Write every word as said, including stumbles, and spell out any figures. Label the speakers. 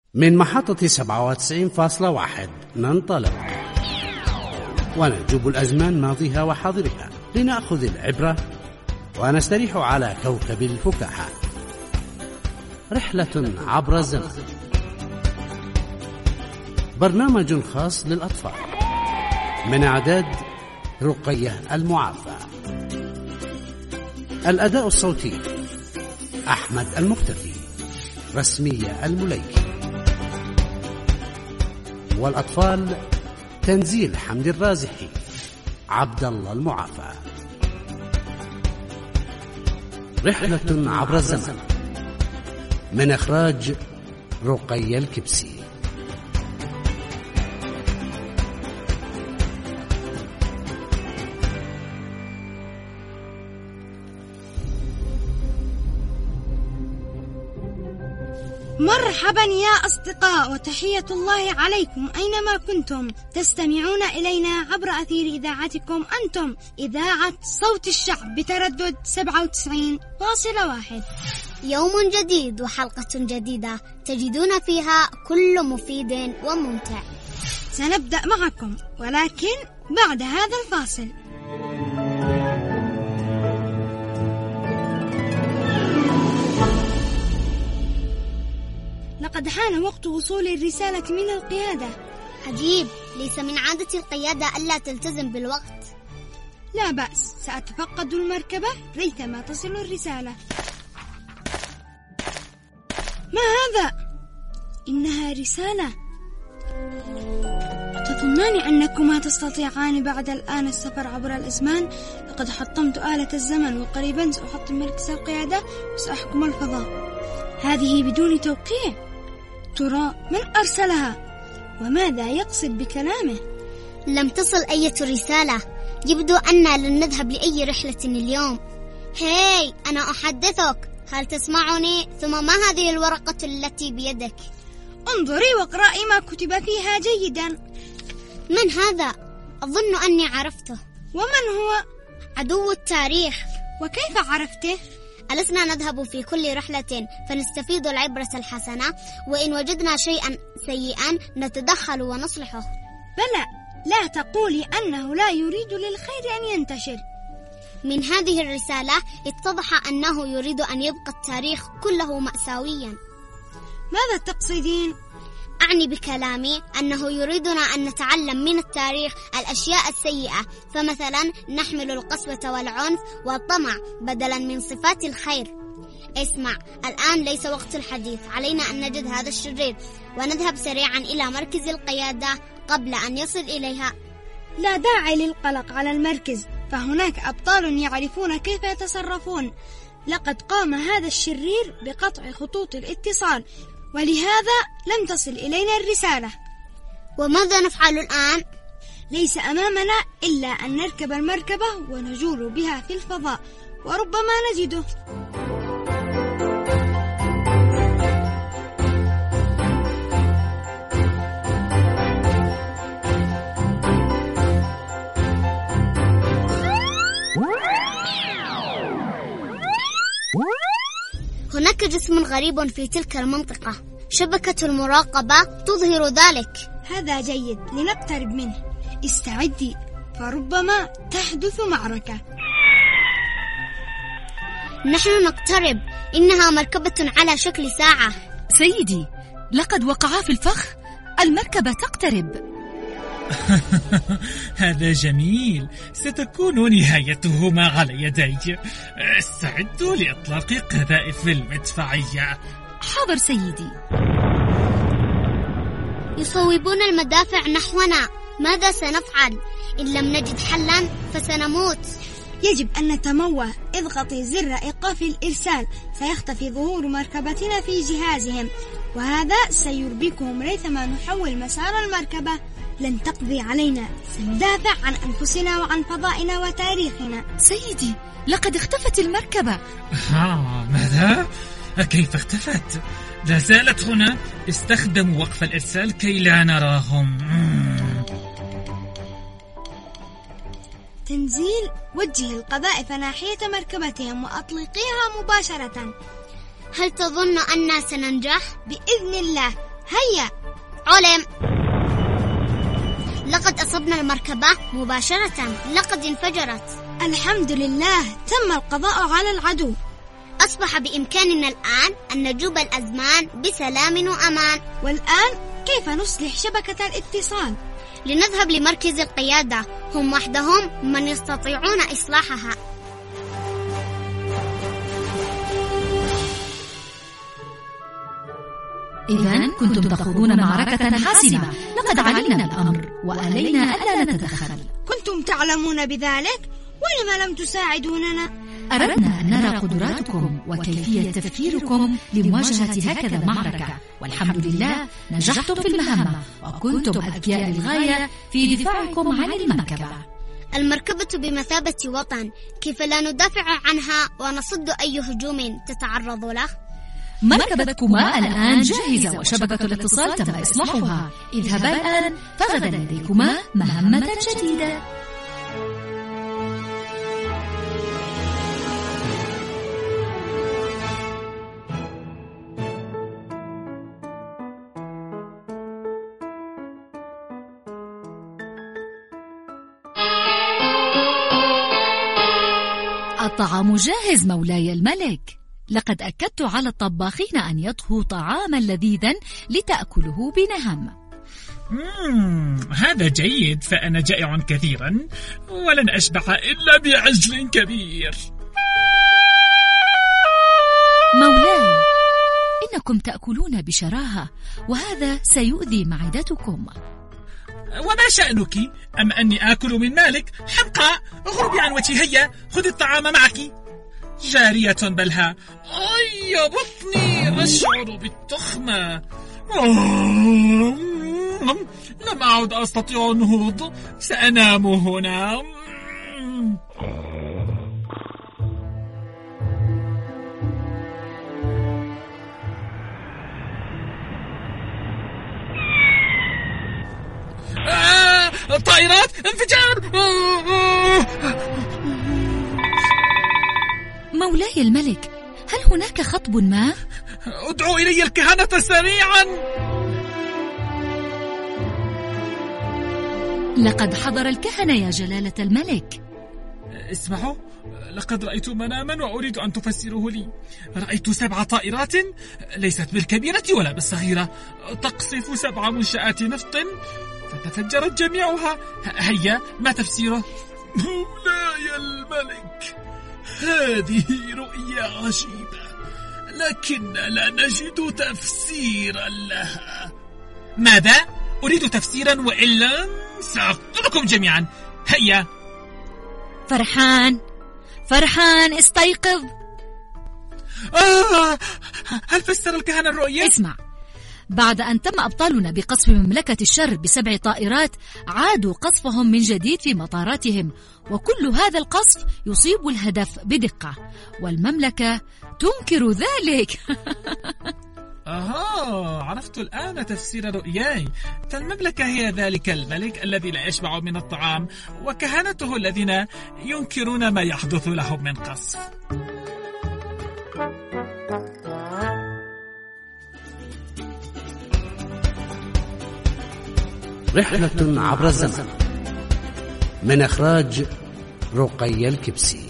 Speaker 1: من محطة سبعة وتسعين فاصلة واحد ننطلق ونجوب الأزمان ماضيها وحاضرها لنأخذ العبرة ونستريح على كوكب الفكاهة. رحلة عبر الزمن، برنامج خاص للأطفال، من إعداد رقية المعافى. الأداء الصوتي أحمد المختفي، رسمية المليكي، والأطفال تنزيل حمد الرازحي، عبد الله المعافى. رحلة عبر الزمن من إخراج رقية الكبسي.
Speaker 2: مرحبا يا أصدقاء، وتحية الله عليكم أينما كنتم تستمعون إلينا عبر أثير إذاعتكم أنتم، إذاعة صوت الشعب بتردد سبعة وتسعين فاصلة واحد.
Speaker 3: يوم جديد وحلقة جديدة تجدون فيها كل مفيد وممتع.
Speaker 2: سنبدأ معكم ولكن بعد هذا الفاصل. لقد حان وقت وصول الرسالة من القيادة.
Speaker 3: عجيب، ليس من عادة القيادة ألا تلتزم بالوقت.
Speaker 2: لا بأس، سأتفقد المركبة ريثما تصل الرسالة. ما هذا؟ إنها رسالة. تظنان أنكما تستطيعان بعد الآن السفر عبر الأزمان؟ لقد حطمت آلة الزمن، وقريبا سأحطم مركز القيادة وسأحكم الفضاء. هذه بدون توقيع. ترى من أرسلها؟ وماذا يقصد بكلامه؟
Speaker 3: لم تصل أي رسالة. يبدو أننا لن نذهب لأي رحلة اليوم. هاي، أنا أحدثك، هل تسمعني؟ ثم ما هذه الورقة التي بيدك؟
Speaker 2: انظري واقرأي ما كتب فيها جيدا.
Speaker 3: من هذا؟ أظن أني عرفته.
Speaker 2: ومن هو؟
Speaker 3: عدو التاريخ.
Speaker 2: وكيف عرفته؟
Speaker 3: ألسنا نذهب في كل رحلة فنستفيد العبرة الحسنة، وإن وجدنا شيئا سيئا نتدخل ونصلحه.
Speaker 2: بلى، لا تقولي أنه لا يريد للخير أن ينتشر.
Speaker 3: من هذه الرسالة اتضح أنه يريد أن يبقى التاريخ كله مأساويا.
Speaker 2: ماذا تقصدين؟
Speaker 3: أعني بكلامي أنه يريدنا أن نتعلم من التاريخ الأشياء السيئة، فمثلا نحمل القسوة والعنف والطمع بدلا من صفات الخير. اسمع، الآن ليس وقت الحديث، علينا أن نجد هذا الشرير ونذهب سريعا إلى مركز القيادة قبل أن يصل إليها.
Speaker 2: لا داعي للقلق على المركز، فهناك أبطال يعرفون كيف يتصرفون. لقد قام هذا الشرير بقطع خطوط الاتصال، ولهذا لم تصل إلينا الرسالة.
Speaker 3: وماذا نفعل الآن؟
Speaker 2: ليس أمامنا إلا أن نركب المركبة ونجول بها في الفضاء، وربما نجده.
Speaker 3: هناك جسم غريب في تلك المنطقة، شبكة المراقبة تظهر ذلك.
Speaker 2: هذا جيد، لنقترب منه. استعدي، فربما تحدث معركة.
Speaker 3: نحن نقترب، إنها مركبة على شكل ساعة.
Speaker 4: سيدي، لقد وقعا في الفخ، المركبة تقترب.
Speaker 5: هذا جميل، ستكون نهايتهما على يدي. استعدوا لإطلاق قذائف المدفعية.
Speaker 4: حاضر سيدي.
Speaker 3: يصوبون المدافع نحونا، ماذا سنفعل؟ إن لم نجد حلا فسنموت.
Speaker 2: يجب أن نتموه. اضغطي زر إيقاف الإرسال، سيختفي ظهور مركبتنا في جهازهم، وهذا سيربكهم ريثما نحول مسار المركبة. لن تقضي علينا، سندافع عن أنفسنا وعن فضائنا وتاريخنا.
Speaker 4: سيدي، لقد اختفت المركبة.
Speaker 5: آه، ماذا؟ كيف اختفت؟ لا زالت هنا. استخدموا وقف الإرسال كي لا نراهم.
Speaker 2: تنزيل، وجه القذائف ناحية مركبتهم وأطلقيها مباشرة.
Speaker 3: هل تظن أننا سننجح؟
Speaker 2: بإذن الله.
Speaker 3: هيا. علم. لقد أصبنا المركبة مباشرة، لقد انفجرت.
Speaker 2: الحمد لله، تم القضاء على العدو.
Speaker 3: أصبح بإمكاننا الآن أن نجوب الأزمان بسلام وأمان.
Speaker 2: والآن كيف نصلح شبكة الاتصال؟
Speaker 3: لنذهب لمركز القيادة، هم وحدهم من يستطيعون إصلاحها.
Speaker 4: إذن كنتم تخوضون معركة حاسمة، لقد علمنا الأمر وآلينا ألا نتدخل.
Speaker 2: كنتم تعلمون بذلك، ولم لم تساعدوننا؟
Speaker 4: أردنا أن نرى قدراتكم وكيفية تفكيركم لمواجهة هكذا معركة، والحمد لله نجحتم في المهمة، وكنتم أذكياء للغاية في دفاعكم عن المركبة.
Speaker 3: المركبة بمثابة وطن، كيف لا ندافع عنها ونصد أي هجوم تتعرض له؟
Speaker 4: مركبتكما الآن جاهزة وشبكة الاتصال تم إصلاحها. اذهبا الآن، فغدا لديكما مهمة جديدة. الطعام جاهز مولاي الملك. لقد أكدت على الطباخين أن يطهوا طعاما لذيذا لتأكله بنهم.
Speaker 5: مم، هذا جيد، فأنا جائع كثيرا ولن أشبع إلا بعجل كبير.
Speaker 4: مولاي، إنكم تأكلون بشراهة، وهذا سيؤذي معدتكم.
Speaker 5: وما شأنك؟ أم أني آكل من مالك؟ حمقاء، اغربي عن وجهي. هيا خذي الطعام معك. جارية بلها. أي بطني، أشعر بالتخمة. لم أعد أستطيع النهوض، سأنام هنا. آه، الطائرات، انفجار.
Speaker 4: مولاي الملك، هل هناك خطب ما؟
Speaker 5: ادعوا إلي الكهنة سريعا.
Speaker 4: لقد حضر الكهنة يا جلالة الملك.
Speaker 5: اسمعوا، لقد رأيت مناما وأريد أن تفسره لي. رأيت سبع طائرات، ليست بالكبيرة ولا بالصغيرة، تقصف سبع منشآت نفط فتفجرت جميعها. هيا، ما تفسيره؟ مولاي الملك، هذه رؤيا عجيبة، لكن لا نجد تفسيرا لها. ماذا؟ أريد تفسيرا وإلا سأقتلكم جميعا. هيا.
Speaker 4: فرحان، فرحان، استيقظ.
Speaker 5: آه، هل فسر الكهنة الرؤيا؟
Speaker 4: اسمع، بعد أن تم أبطالنا بقصف مملكة الشر بسبع طائرات، عادوا قصفهم من جديد في مطاراتهم، وكل هذا القصف يصيب الهدف بدقة، والمملكة تنكر ذلك.
Speaker 5: آه، عرفت الآن تفسير رؤياي. فالمملكة هي ذلك الملك الذي لا يشبع من الطعام، وكهنته الذين ينكرون ما يحدث لهم من قصف.
Speaker 1: رحلة عبر الزمن، من إخراج رقي الكبسي.